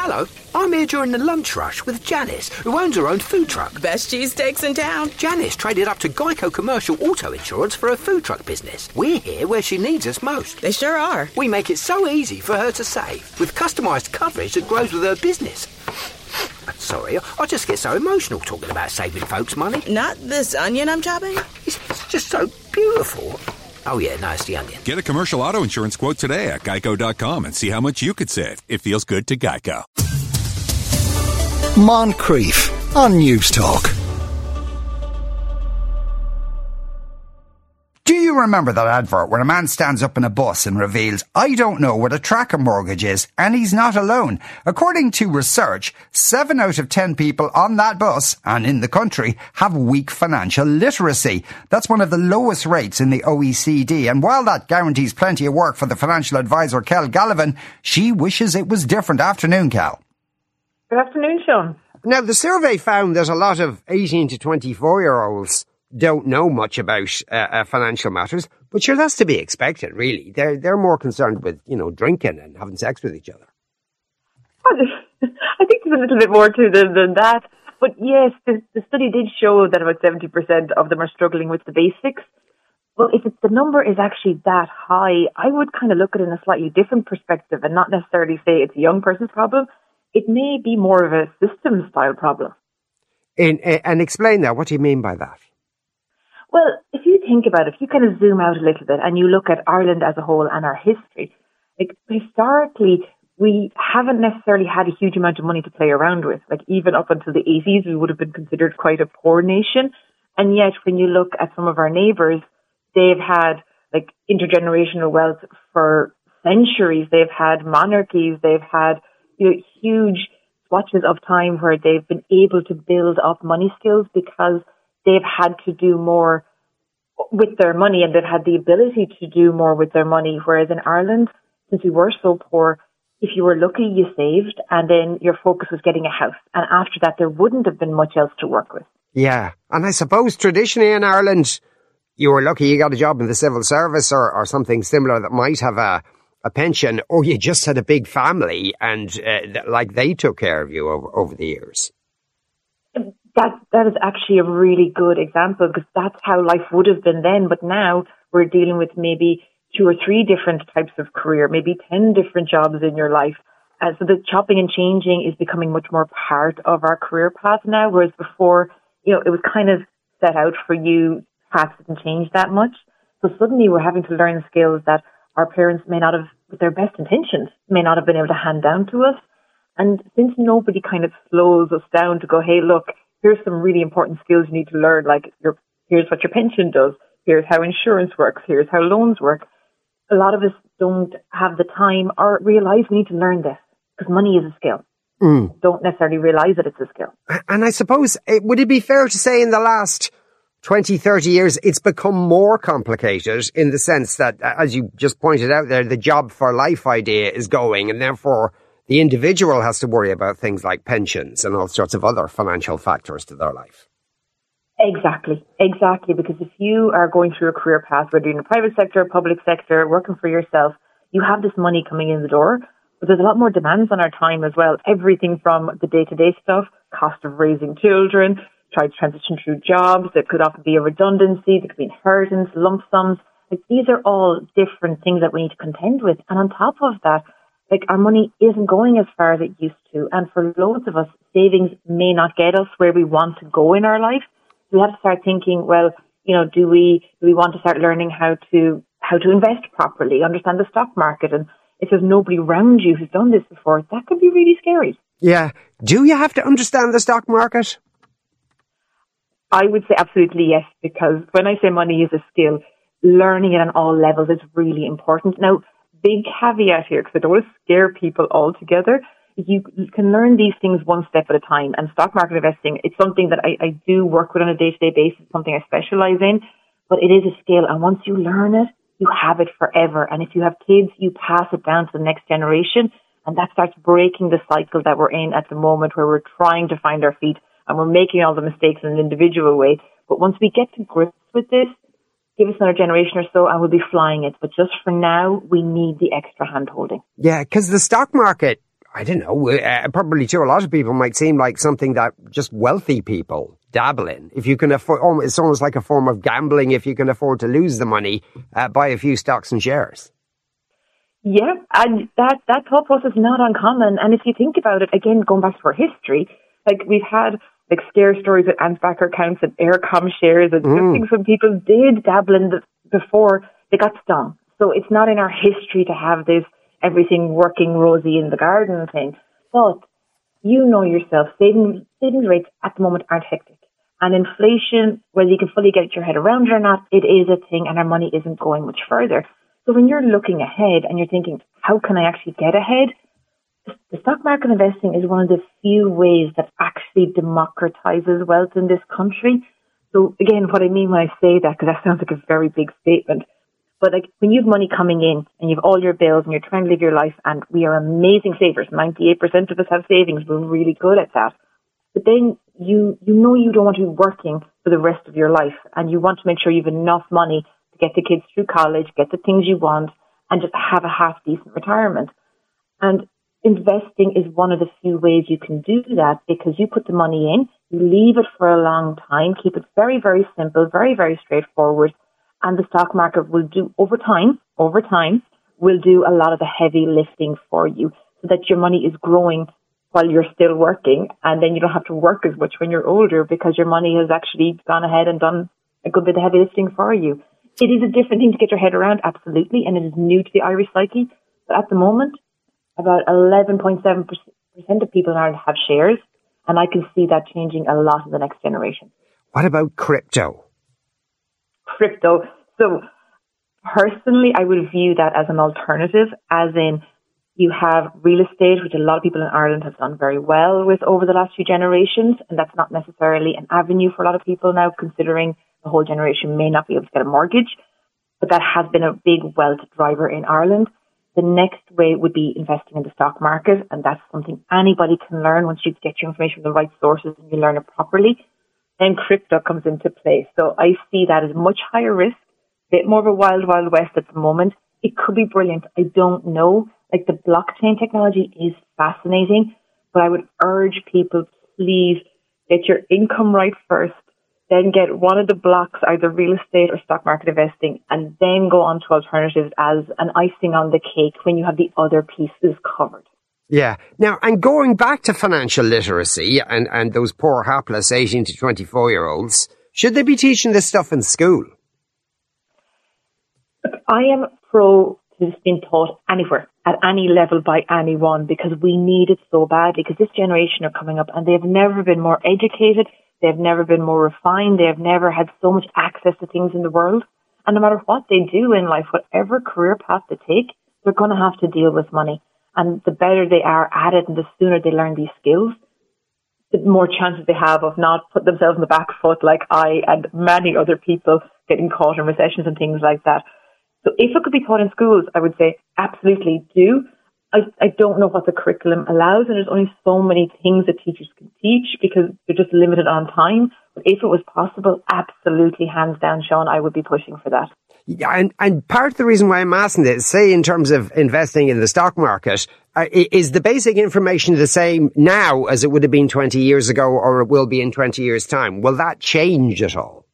Hello, I'm here during the lunch rush with Janice, who owns her own food truck. Best cheesesteaks in town. Janice traded up to Geico Commercial Auto Insurance for her food truck business. We're here where she needs us most. They sure are. We make it so easy for her to save, with customised coverage that grows with her business. Sorry, I just get so emotional talking about saving folks money. Not this onion I'm chopping? It's just so beautiful. Oh yeah, no, it's the onion. Get a commercial auto insurance quote today at geico.com and see how much you could save. It feels good to Geico. Moncrief on News Talk. Do you remember that advert where a man stands up in a bus and reveals, "I don't know what a tracker mortgage is," and he's not alone? According to research, 7 out of 10 people on that bus and in the country have weak financial literacy. That's one of the lowest rates in the OECD. And while that guarantees plenty of work for the financial advisor Kel Gallivan, she wishes it was different. Afternoon, Kel. Good afternoon, Sean. Now, the survey found that a lot of 18 to 24-year-olds don't know much about financial matters, but sure, that's to be expected, really. They're more concerned with, drinking and having sex with each other. I think there's a little bit more to them than that. But yes, the study did show that about 70% of them are struggling with the basics. Well, if the number is actually that high, I would kind of look at it in a slightly different perspective and not necessarily say it's a young person's problem. It may be more of a system-style problem. And explain that. What do you mean by that? Well, if you think about it, if you kind of zoom out a little bit and you look at Ireland as a whole and our history, like historically, we haven't necessarily had a huge amount of money to play around with. Like even up until the 80s, we would have been considered quite a poor nation. And yet when you look at some of our neighbours, they've had like intergenerational wealth for centuries. They've had monarchies. They've had huge swatches of time where they've been able to build up money skills because they've had to do more with their money and they've had the ability to do more with their money. Whereas in Ireland, since we were so poor, if you were lucky, you saved and then your focus was getting a house. And after that, there wouldn't have been much else to work with. Yeah. And I suppose traditionally in Ireland, you were lucky you got a job in the civil service or something similar that might have a pension, or you just had a big family and they took care of you over the years. That is actually a really good example because that's how life would have been then. But now we're dealing with maybe 2 or 3 different types of career, maybe 10 different jobs in your life. So the chopping and changing is becoming much more part of our career path now, whereas before, it was kind of set out for you, paths didn't change that much. So suddenly we're having to learn skills that our parents may not have, with their best intentions, may not have been able to hand down to us. And since nobody kind of slows us down to go, hey, look, here's some really important skills you need to learn, like here's what your pension does, here's how insurance works, here's how loans work. A lot of us don't have the time or realize we need to learn this because money is a skill. Don't necessarily realize that it's a skill. And I suppose, would it be fair to say in the last 20, 30 years, it's become more complicated in the sense that, as you just pointed out there, the job for life idea is going, and therefore the individual has to worry about things like pensions and all sorts of other financial factors to their life. Exactly. Because if you are going through a career path, whether you're in the private sector, public sector, working for yourself, you have this money coming in the door, but there's a lot more demands on our time as well. Everything from the day-to-day stuff, cost of raising children, try to transition through jobs. There could often be a redundancy. There could be inheritance, lump sums. Like these are all different things that we need to contend with. And on top of that, like our money isn't going as far as it used to. And for loads of us, savings may not get us where we want to go in our life. We have to start thinking, well, do we want to start learning how to invest properly, understand the stock market? And if there's nobody around you who's done this before, that could be really scary. Yeah. Do you have to understand the stock market? I would say absolutely yes, because when I say money is a skill, learning it on all levels is really important. Now, big caveat here, because I don't want to scare people altogether. You can learn these things one step at a time. And stock market investing, it's something that I do work with on a day-to-day basis, something I specialize in. But it is a skill. And once you learn it, you have it forever. And if you have kids, you pass it down to the next generation. And that starts breaking the cycle that we're in at the moment where we're trying to find our feet and we're making all the mistakes in an individual way. But once we get to grips with this, give us another generation or so and we'll be flying it. But just for now, we need the extra hand-holding. Yeah, because the stock market, I don't know, probably to a lot of people might seem like something that just wealthy people dabble in. If you can afford, it's almost like a form of gambling. If you can afford to lose the money, buy a few stocks and shares. Yeah, and that thought process is not uncommon. And if you think about it, again, going back to our history, like we've had like scare stories with Ansbacher accounts and Aircom shares and things when people did dabble in before they got stung. So it's not in our history to have this everything working rosy in the garden thing. But you know yourself, savings rates at the moment aren't hectic. And inflation, whether you can fully get your head around it or not, it is a thing and our money isn't going much further. So when you're looking ahead and you're thinking, how can I actually get ahead? The stock market investing is one of the few ways that actually democratizes wealth in this country. So again, what I mean when I say that, because that sounds like a very big statement, but like when you have money coming in and you have all your bills and you're trying to live your life, and we are amazing savers, 98% of us have savings, we're really good at that. But then you know you don't want to be working for the rest of your life, and you want to make sure you have enough money to get the kids through college, get the things you want, and just have a half-decent retirement. And investing is one of the few ways you can do that, because you put the money in, you leave it for a long time, keep it very, very simple, very, very straightforward, and the stock market will do over time, will do a lot of the heavy lifting for you so that your money is growing while you're still working, and then you don't have to work as much when you're older because your money has actually gone ahead and done a good bit of heavy lifting for you. It is a different thing to get your head around, absolutely, and it is new to the Irish psyche. But at the moment, about 11.7% of people in Ireland have shares, and I can see that changing a lot in the next generation. What about crypto? So personally, I would view that as an alternative, as in you have real estate, which a lot of people in Ireland have done very well with over the last few generations, and that's not necessarily an avenue for a lot of people now, considering the whole generation may not be able to get a mortgage, but that has been a big wealth driver in Ireland. The next way would be investing in the stock market, and that's something anybody can learn once you get your information from the right sources and you learn it properly. Then crypto comes into play. So I see that as much higher risk, a bit more of a wild, wild west at the moment. It could be brilliant. I don't know. Like, the blockchain technology is fascinating, but I would urge people, please get your income right first, then get one of the blocks, either real estate or stock market investing, and then go on to alternatives as an icing on the cake when you have the other pieces covered. Yeah. Now, and going back to financial literacy and those poor hapless 18 to 24-year-olds, should they be teaching this stuff in school? I am pro to this being taught anywhere, at any level, by anyone, because we need it so badly, because this generation are coming up and they've never been more educated, they've never been more refined, they've never had so much access to things in the world. And no matter what they do in life, whatever career path they take, they're going to have to deal with money. And the better they are at it and the sooner they learn these skills, the more chances they have of not putting themselves on the back foot like I and many other people getting caught in recessions and things like that. So if it could be taught in schools, I would say absolutely do. I don't know what the curriculum allows, and there's only so many things that teachers can teach because they're just limited on time. But if it was possible, absolutely, hands down, Sean, I would be pushing for that. Yeah, and part of the reason why I'm asking this, say in terms of investing in the stock market, is the basic information the same now as it would have been 20 years ago, or it will be in 20 years' time? Will that change at all?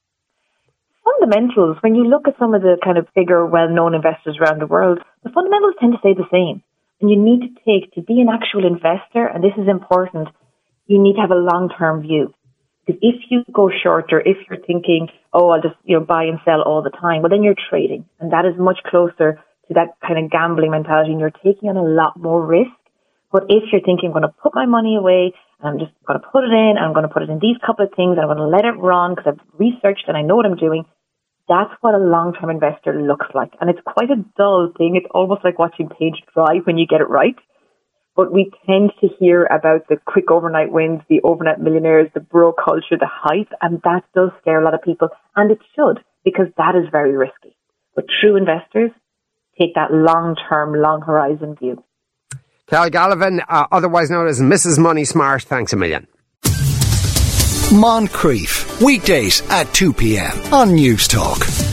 Fundamentals, when you look at some of the kind of bigger, well-known investors around the world, the fundamentals tend to stay the same. And you need to be an actual investor, and this is important, you need to have a long-term view. Because if you go shorter, if you're thinking, oh, I'll just buy and sell all the time, well, then you're trading. And that is much closer to that kind of gambling mentality, and you're taking on a lot more risk. But if you're thinking, I'm going to put my money away, and I'm just going to put it in, and I'm going to put it in these couple of things, and I'm going to let it run because I've researched and I know what I'm doing, that's what a long-term investor looks like. And it's quite a dull thing. It's almost like watching Page Drive when you get it right. But we tend to hear about the quick overnight wins, the overnight millionaires, the bro culture, the hype, and that does scare a lot of people. And it should, because that is very risky. But true investors take that long-term, long-horizon view. Cal Gallivan, otherwise known as Mrs. Money Smart, thanks a million. Moncrief, weekdays at 2 p.m. on News Talk.